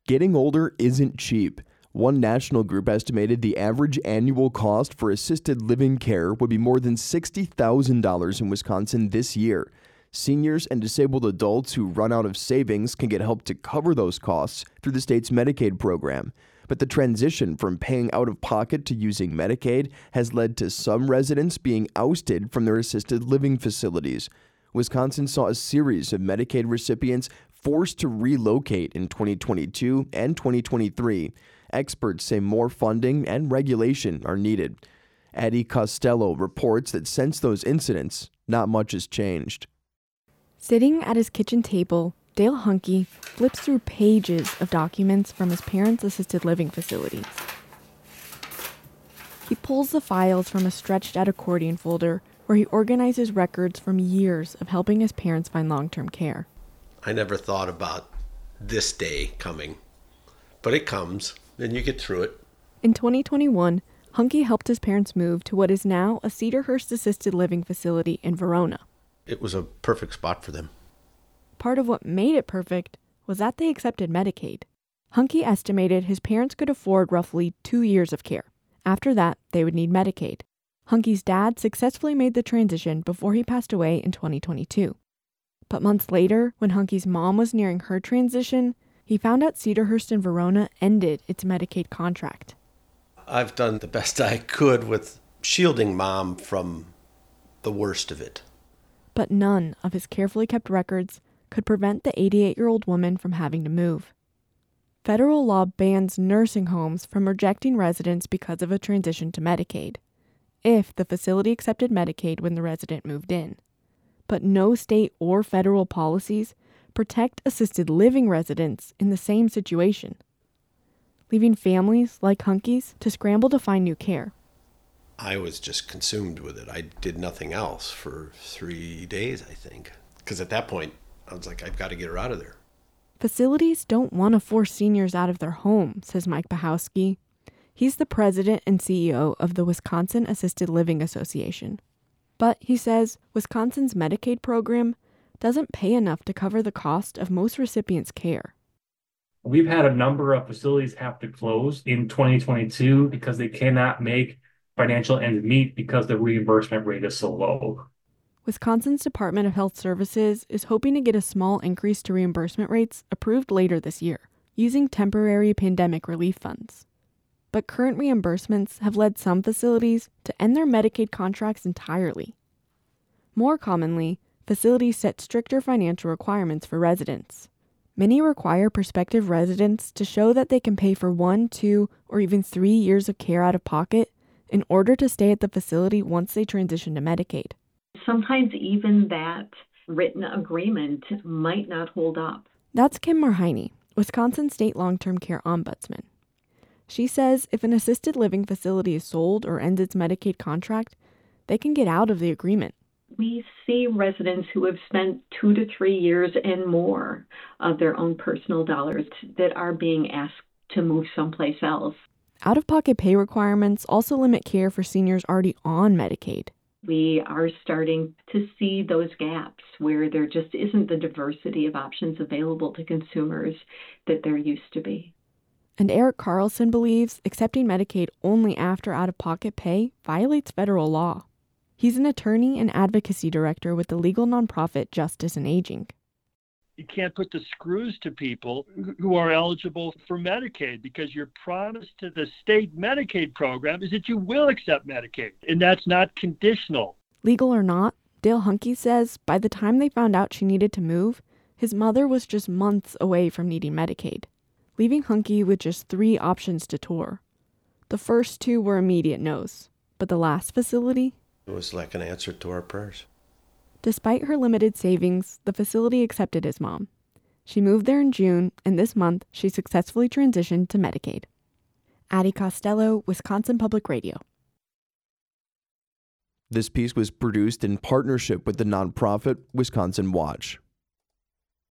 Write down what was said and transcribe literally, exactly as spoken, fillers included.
Getting older isn't cheap. One national group estimated the average annual cost for assisted living care would be more than sixty thousand dollars in Wisconsin this year. Seniors and disabled adults who run out of savings can get help to cover those costs through the state's Medicaid program. But the transition from paying out of pocket to using Medicaid has led to some residents being ousted from their assisted living facilities. Wisconsin saw a series of Medicaid recipients forced to relocate in twenty twenty-two and twenty twenty-three. Experts say more funding and regulation are needed. Addie Costello reports that since those incidents, not much has changed. Sitting at his kitchen table, Dale Hunke flips through pages of documents from his parents' assisted living facilities. He pulls the files from a stretched-out accordion folder where he organizes records from years of helping his parents find long-term care. I never thought about this day coming, but it comes, and you get through it. In twenty twenty-one, Hunke helped his parents move to what is now a Cedarhurst assisted living facility in Verona. It was a perfect spot for them. Part of what made it perfect was that they accepted Medicaid. Hunke estimated his parents could afford roughly two years of care. After that, they would need Medicaid. Hunke's dad successfully made the transition before he passed away in twenty twenty-two. But months later, when Hunke's mom was nearing her transition, he found out Cedarhurst in Verona ended its Medicaid contract. I've done the best I could with shielding Mom from the worst of it. But none of his carefully kept records could prevent the eighty-eight-year-old woman from having to move. Federal law bans nursing homes from rejecting residents because of a transition to Medicaid, if the facility accepted Medicaid when the resident moved in. But no state or federal policies protect assisted living residents in the same situation, leaving families like Hunke's to scramble to find new care. I was just consumed with it. I did nothing else for three days, I think. Because at that point, I was like, I've got to get her out of there. Facilities don't want to force seniors out of their home, says Mike Bahowski. He's the president and C E O of the Wisconsin Assisted Living Association. But, he says, Wisconsin's Medicaid program doesn't pay enough to cover the cost of most recipients' care. We've had a number of facilities have to close in twenty twenty-two because they cannot make financial ends meet because the reimbursement rate is so low. Wisconsin's Department of Health Services is hoping to get a small increase to reimbursement rates approved later this year, using temporary pandemic relief funds. But current reimbursements have led some facilities to end their Medicaid contracts entirely. More commonly, facilities set stricter financial requirements for residents. Many require prospective residents to show that they can pay for one, two, or even three years of care out of pocket in order to stay at the facility once they transition to Medicaid. Sometimes even that written agreement might not hold up. That's Kim Marheine, Wisconsin State Long-Term Care Ombudsman. She says if an assisted living facility is sold or ends its Medicaid contract, they can get out of the agreement. We see residents who have spent two to three years and more of their own personal dollars that are being asked to move someplace else. Out-of-pocket pay requirements also limit care for seniors already on Medicaid. We are starting to see those gaps where there just isn't the diversity of options available to consumers that there used to be. And Eric Carlson believes accepting Medicaid only after out-of-pocket pay violates federal law. He's an attorney and advocacy director with the legal nonprofit Justice and Aging. You can't put the screws to people who are eligible for Medicaid because your promise to the state Medicaid program is that you will accept Medicaid, and that's not conditional. Legal or not, Dale Hunke says by the time they found out she needed to move, his mother was just months away from needing Medicaid, leaving Hunke with just three options to tour. The first two were immediate no's, but the last facility? It was like an answer to our prayers. Despite her limited savings, the facility accepted his mom. She moved there in June, and this month she successfully transitioned to Medicaid. Addie Costello, Wisconsin Public Radio. This piece was produced in partnership with the nonprofit Wisconsin Watch.